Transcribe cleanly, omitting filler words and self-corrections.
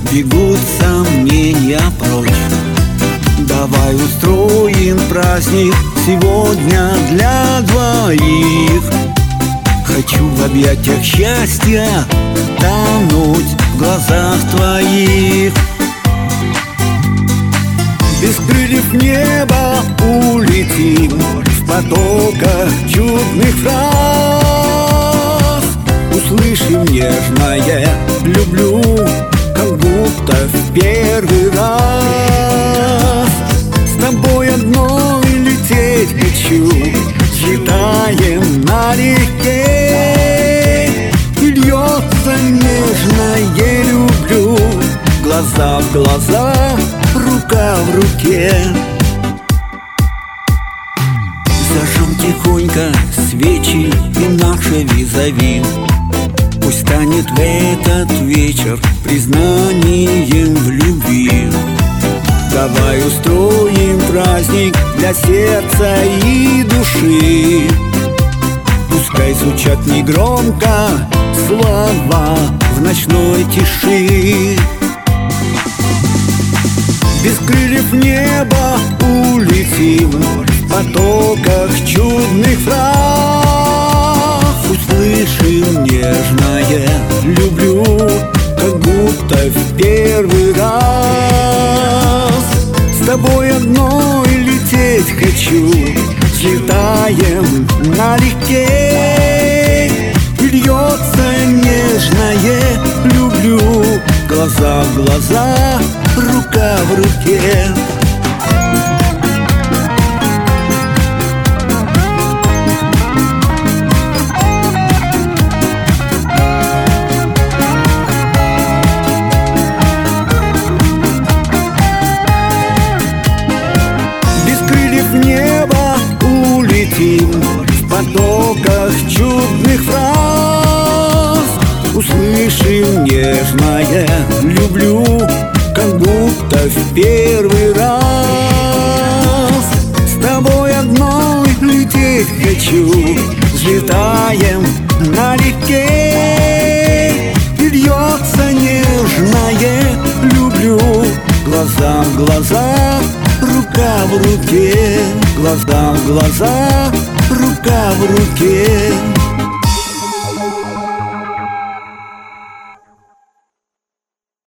бегут сомнения прочь. Давай устроим праздник сегодня для двоих. Хочу в объятиях счастья тонуть в глазах твоих. Без крыльев неба улетим в потоках чудных фраз. Услышим нежное «люблю», как будто в первый раз. С тобой одной лететь хочу, летаем налегке. И льется нежное «люблю», глаза в глаза, рука в руке. Зажжем тихонько свечи и наше визави. Пусть станет в этот вечер признанием в любви. Давай устроим праздник для сердца и души. Пускай звучат негромко слова в ночной тиши. Без крыльев неба улетим в потоках чудных фраз. Услышим нежное «люблю», как будто в первый раз. С тобой одной лететь хочу, летаем налегке. И льется нежное «люблю», глаза в глаза, рука в руке. Без крыльев неба улетим в потоках чудных фраз. Услышим нежное «люблю», как будто в первый раз. С тобой одной лететь хочу, взлетаем налегке. И льется нежное «люблю», глаза в глаза, рука в руке. Глаза в глаза, рука в руке.